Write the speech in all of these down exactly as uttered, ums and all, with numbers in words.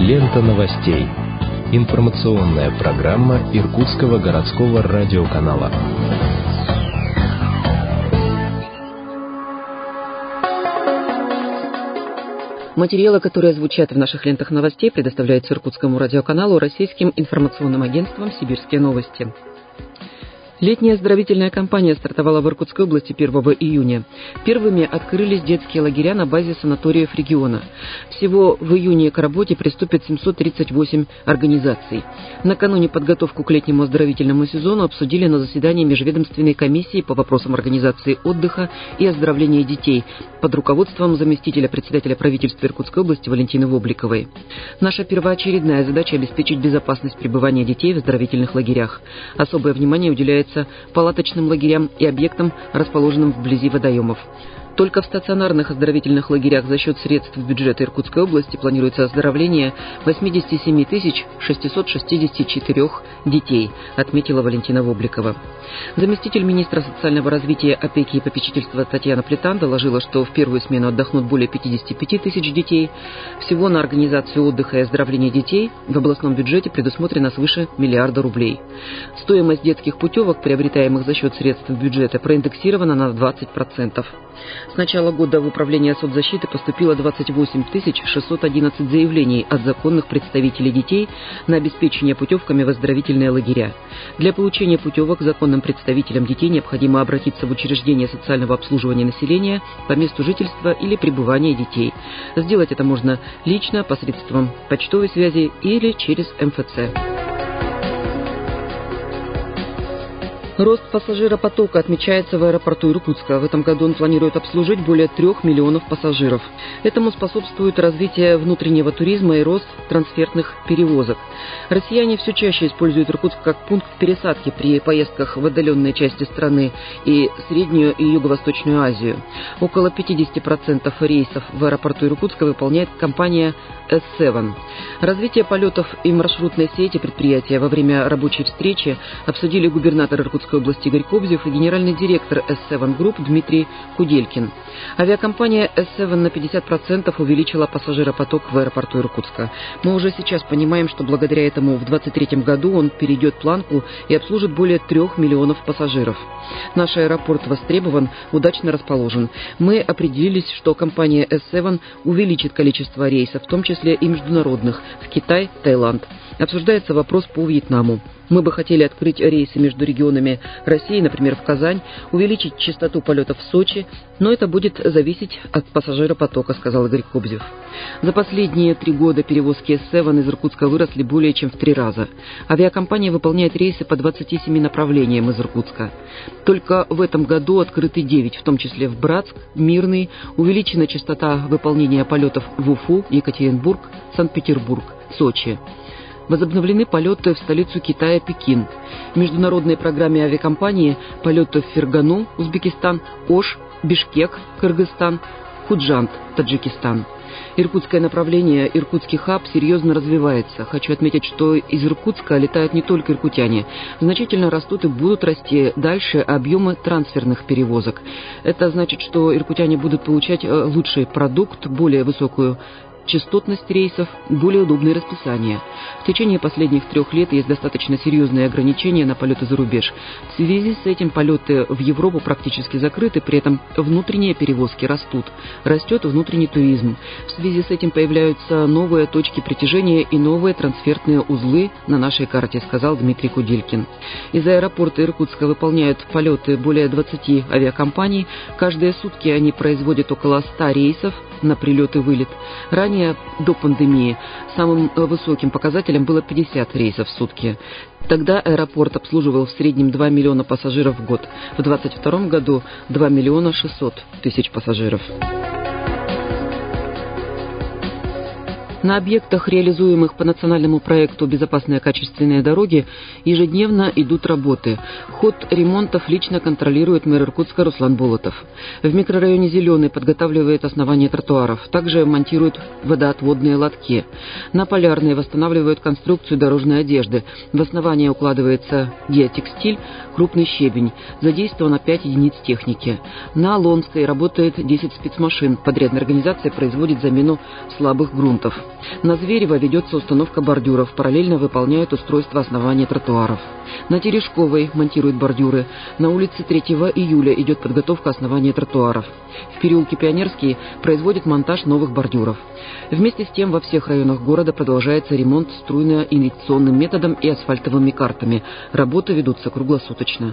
Лента новостей. Информационная программа Иркутского городского радиоканала. Материалы, которые звучат в наших лентах новостей, предоставляются Иркутскому радиоканалу российским информационным агентством «Сибирские новости». Летняя оздоровительная кампания стартовала в Иркутской области первого июня. Первыми открылись детские лагеря на базе санаториев региона. Всего в июне к работе приступят семьсот тридцать восемь организаций. Накануне подготовку к летнему оздоровительному сезону обсудили на заседании Межведомственной комиссии по вопросам организации отдыха и оздоровления детей под руководством заместителя председателя правительства Иркутской области Валентины Вобликовой. Наша первоочередная задача – обеспечить безопасность пребывания детей в оздоровительных лагерях. Особое внимание уделяется палаточным лагерям и объектам, расположенным вблизи водоемов. Только в стационарных оздоровительных лагерях за счет средств бюджета Иркутской области планируется оздоровление восемьдесят семь тысяч шестьсот шестьдесят четыре детей, отметила Валентина Вобликова. Заместитель министра социального развития, опеки и попечительства Татьяна Плетан доложила, что в первую смену отдохнут более пятьдесят пять тысяч детей. Всего на организацию отдыха и оздоровления детей в областном бюджете предусмотрено свыше миллиарда рублей. Стоимость детских путевок, приобретаемых за счет средств бюджета, проиндексирована на двадцать процентов. С начала года в Управление соцзащиты поступило двадцать восемь тысяч шестьсот одиннадцать заявлений от законных представителей детей на обеспечение путевками в оздоровительные лагеря. Для получения путевок законным представителям детей необходимо обратиться в учреждение социального обслуживания населения по месту жительства или пребывания детей. Сделать это можно лично, посредством почтовой связи или через эм эф цэ. Рост пассажиропотока отмечается в аэропорту Иркутска. В этом году он планирует обслужить более трех миллионов пассажиров. Этому способствует развитие внутреннего туризма и рост трансфертных перевозок. Россияне все чаще используют Иркутск как пункт пересадки при поездках в отдаленные части страны и Среднюю и Юго-Восточную Азию. Около пятьдесят процентов рейсов в аэропорту Иркутска выполняет компания эс семь. Развитие полетов и маршрутной сети предприятия во время рабочей встречи обсудили губернатор Иркутской области Игорь Кобзев и генеральный директор эс семь Group Дмитрий Куделькин. Авиакомпания эс семь на пятьдесят процентов увеличила пассажиропоток в аэропорту Иркутска. Мы уже сейчас понимаем, что благодаря этому в двадцать третьем году он перейдет планку и обслужит более трех миллионов пассажиров. Наш аэропорт востребован, удачно расположен. Мы определились, что компания эс семь увеличит количество рейсов, в том числе и международных, в Китай, Таиланд. Обсуждается вопрос по Вьетнаму. Мы бы хотели открыть рейсы между регионами России, например, в Казань, увеличить частоту полетов в Сочи, но это будет зависеть от пассажиропотока, сказал Игорь Кобзев. За последние три года перевозки эс семь из Иркутска выросли более чем в три раза. Авиакомпания выполняет рейсы по двадцати семи направлениям из Иркутска. Только в этом году открыты девять, в том числе в Братск, Мирный, увеличена частота выполнения полетов в Уфу, Екатеринбург, Санкт-Петербург, Сочи. Возобновлены полеты в столицу Китая Пекин. В международной программе авиакомпании полеты в Фергану, Узбекистан, Ош, Бишкек, Кыргызстан, Худжанд, Таджикистан. Иркутское направление, Иркутский хаб, серьезно развивается. Хочу отметить, что из Иркутска летают не только иркутяне. Значительно растут и будут расти дальше объемы трансферных перевозок. Это значит, что иркутяне будут получать лучший продукт, более высокую частотность рейсов, более удобные расписания. В течение последних трех лет есть достаточно серьезные ограничения на полеты за рубеж. В связи с этим полеты в Европу практически закрыты, при этом внутренние перевозки растут. Растет внутренний туризм. В связи с этим появляются новые точки притяжения и новые трансфертные узлы на нашей карте, сказал Дмитрий Куделькин. Из аэропорта Иркутска выполняют полеты более двадцати авиакомпаний. Каждые сутки они производят около ста рейсов на прилет и вылет. Ранее, до пандемии, самым высоким показателем было пятьдесят рейсов в сутки. Тогда аэропорт обслуживал в среднем два миллиона пассажиров в год. В две тысячи двадцать втором году два миллиона шестьсот тысяч пассажиров. На объектах, реализуемых по национальному проекту «Безопасные качественные дороги», ежедневно идут работы. Ход ремонтов лично контролирует мэр Иркутска Руслан Болотов. В микрорайоне «Зеленый» подготавливает основание тротуаров. Также монтируют водоотводные лотки. На Полярной восстанавливают конструкцию дорожной одежды. В основание укладывается геотекстиль, крупный щебень. Задействовано пять единиц техники. На Лонской работает десять спецмашин. Подрядная организация производит замену слабых грунтов. На Зверево ведется установка бордюров, параллельно выполняют устройство основания тротуаров. На Терешковой монтируют бордюры. На улице третьего июля идет подготовка основания тротуаров. В переулке Пионерский производят монтаж новых бордюров. Вместе с тем во всех районах города продолжается ремонт струйно-инъекционным методом и асфальтовыми картами. Работы ведутся круглосуточно.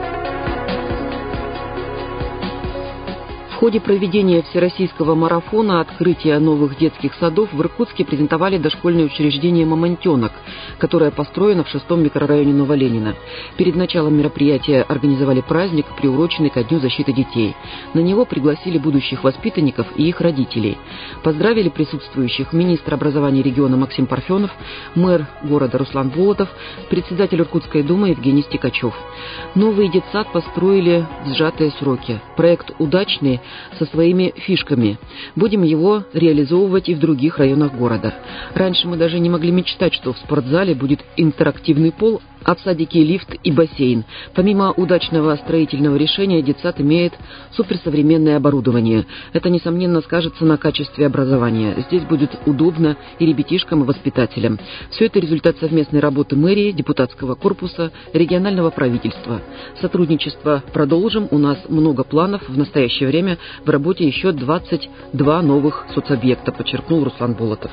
В ходе проведения всероссийского марафона открытия новых детских садов в Иркутске презентовали дошкольное учреждение «Мамонтенок», которое построено в шестом микрорайоне Новоленина. Перед началом мероприятия организовали праздник, приуроченный ко Дню защиты детей. На него пригласили будущих воспитанников и их родителей. Поздравили присутствующих министр образования региона Максим Парфенов, мэр города Руслан Болотов, председатель Иркутской думы Евгений Стекачев. Новый детсад построили в сжатые сроки. Проект удачный, со своими фишками. Будем его реализовывать и в других районах города. Раньше мы даже не могли мечтать, что в спортзале будет интерактивный пол, а в садике лифт и бассейн. Помимо удачного строительного решения, детсад имеет суперсовременное оборудование. Это, несомненно, скажется на качестве образования. Здесь будет удобно и ребятишкам, и воспитателям. Все это результат совместной работы мэрии, депутатского корпуса, регионального правительства. Сотрудничество продолжим. У нас много планов. В настоящее время в работе еще двадцать два новых соцобъекта, подчеркнул Руслан Болотов.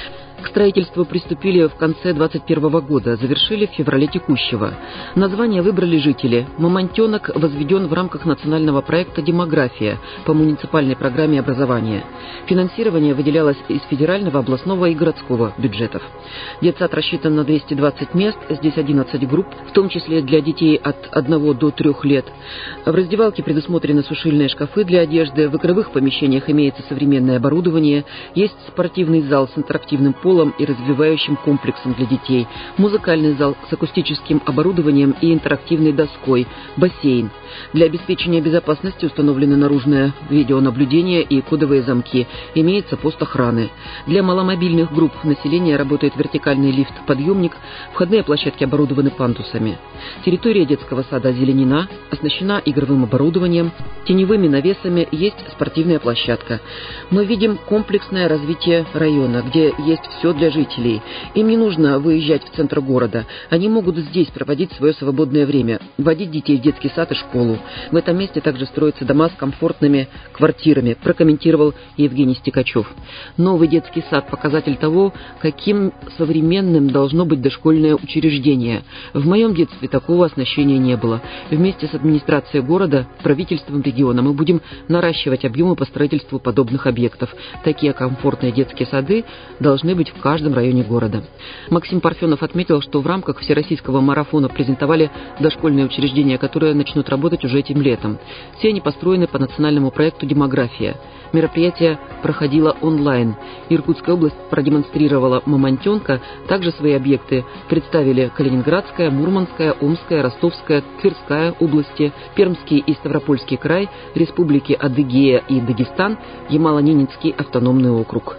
К строительству приступили в конце двадцать первого года, завершили в феврале текущего. Название выбрали жители. «Мамонтенок» возведен в рамках национального проекта «Демография» по муниципальной программе образования. Финансирование выделялось из федерального, областного и городского бюджетов. Детсад рассчитан на двести двадцать мест, здесь одиннадцать групп, в том числе для детей от одного до трёх лет. В раздевалке предусмотрены сушильные шкафы для одежды, в игровых помещениях имеется современное оборудование, есть спортивный зал с интерактивным полом и развивающим комплексом для детей, музыкальный зал с акустическим оборудованием и интерактивной доской, бассейн. Для обеспечения безопасности установлены наружное видеонаблюдение и кодовые замки, имеется пост охраны. Для маломобильных групп населения работает вертикальный лифт-подъемник, входные площадки оборудованы пандусами. Территория детского сада озеленена, оснащена игровым оборудованием, теневыми навесами, есть спортивная площадка. Мы видим комплексное развитие района, где есть все для жителей. Им не нужно выезжать в центр города. Они могут здесь проводить свое свободное время, водить детей в детский сад и школу. В этом месте также строятся дома с комфортными квартирами, прокомментировал Евгений Стекачев. Новый детский сад – показатель того, каким современным должно быть дошкольное учреждение. В моем детстве такого оснащения не было. Вместе с администрацией города, правительством региона мы будем наращивать объемы по строительству подобных объектов. Такие комфортные детские сады должны быть в каждом районе города. Максим Парфенов отметил, что в рамках всероссийского марафона презентовали дошкольные учреждения, которые начнут работать уже этим летом. Все они построены по национальному проекту «Демография». Мероприятие проходило онлайн. Иркутская область продемонстрировала «Мамонтенка». Также свои объекты представили Калининградская, Мурманская, Омская, Ростовская, Тверская области, Пермский и Ставропольский край, республики Адыгея и Дагестан, Ямало-Ненецкий автономный округ.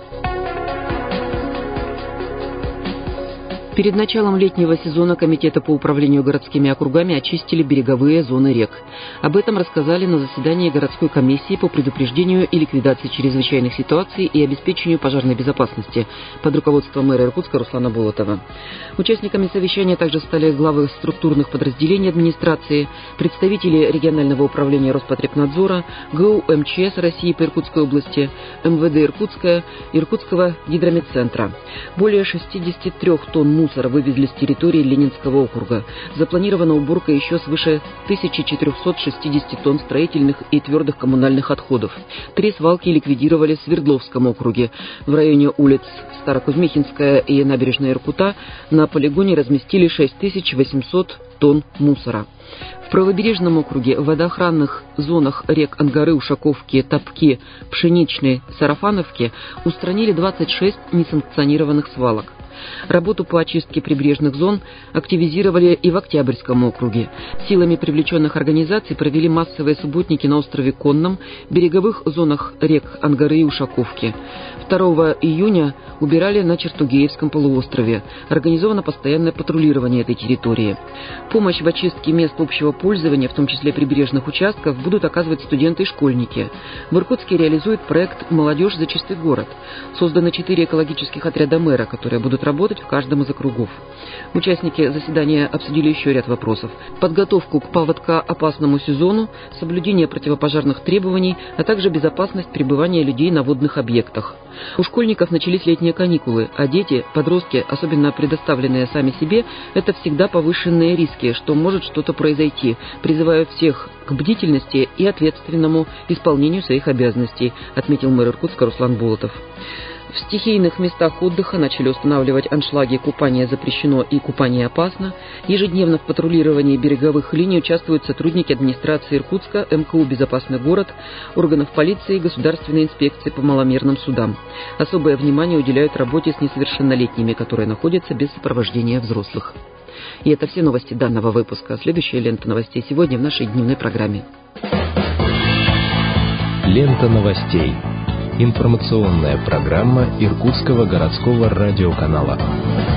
Перед началом летнего сезона Комитета по управлению городскими округами очистили береговые зоны рек. Об этом рассказали на заседании городской комиссии по предупреждению и ликвидации чрезвычайных ситуаций и обеспечению пожарной безопасности под руководством мэра Иркутска Руслана Болотова. Участниками совещания также стали главы структурных подразделений администрации, представители регионального управления Роспотребнадзора, ГУ МЧС России по Иркутской области, МВД Иркутская, Иркутского гидрометцентра. Более шестьдесят три тонн мусора вывезли с территории Ленинского округа. Запланирована уборка еще свыше тысячи четырехсот шестидесяти тонн строительных и твердых коммунальных отходов. Три свалки ликвидировали в Свердловском округе. В районе улиц Старокузьмихинская и Набережная Иркута на полигоне разместили шесть тысяч восемьсот тонн мусора. В правобережном округе в водоохранных зонах рек Ангары, Ушаковки, Топки, Пшеничной, Сарафановки устранили двадцать шесть несанкционированных свалок. Работу по очистке прибрежных зон активизировали и в Октябрьском округе. Силами привлеченных организаций провели массовые субботники на острове Конном, береговых зонах рек Ангары и Ушаковки. второго июня убирали на Чертугеевском полуострове. Организовано постоянное патрулирование этой территории. Помощь в очистке мест мест общего пользования, в том числе прибрежных участков, будут оказывать студенты и школьники. В Иркутске реализует проект «Молодежь за чистый город». Созданы четыре экологических отряда мэра, которые будут работать в каждом из округов. Участники заседания обсудили еще ряд вопросов. Подготовку к паводкоопасному сезону, соблюдение противопожарных требований, а также безопасность пребывания людей на водных объектах. У школьников начались летние каникулы, а дети, подростки, особенно предоставленные сами себе, это всегда повышенные риски, что может что-то произойти. Призываю всех к бдительности и ответственному исполнению своих обязанностей, отметил мэр Иркутска Руслан Болотов. В стихийных местах отдыха начали устанавливать аншлаги «Купание запрещено» и «Купание опасно». Ежедневно в патрулировании береговых линий участвуют сотрудники администрации Иркутска, эм ка у «Безопасный город», органов полиции и государственной инспекции по маломерным судам. Особое внимание уделяют работе с несовершеннолетними, которые находятся без сопровождения взрослых. И это все новости данного выпуска. Следующая лента новостей сегодня в нашей дневной программе. Лента новостей. Информационная программа Иркутского городского радиоканала.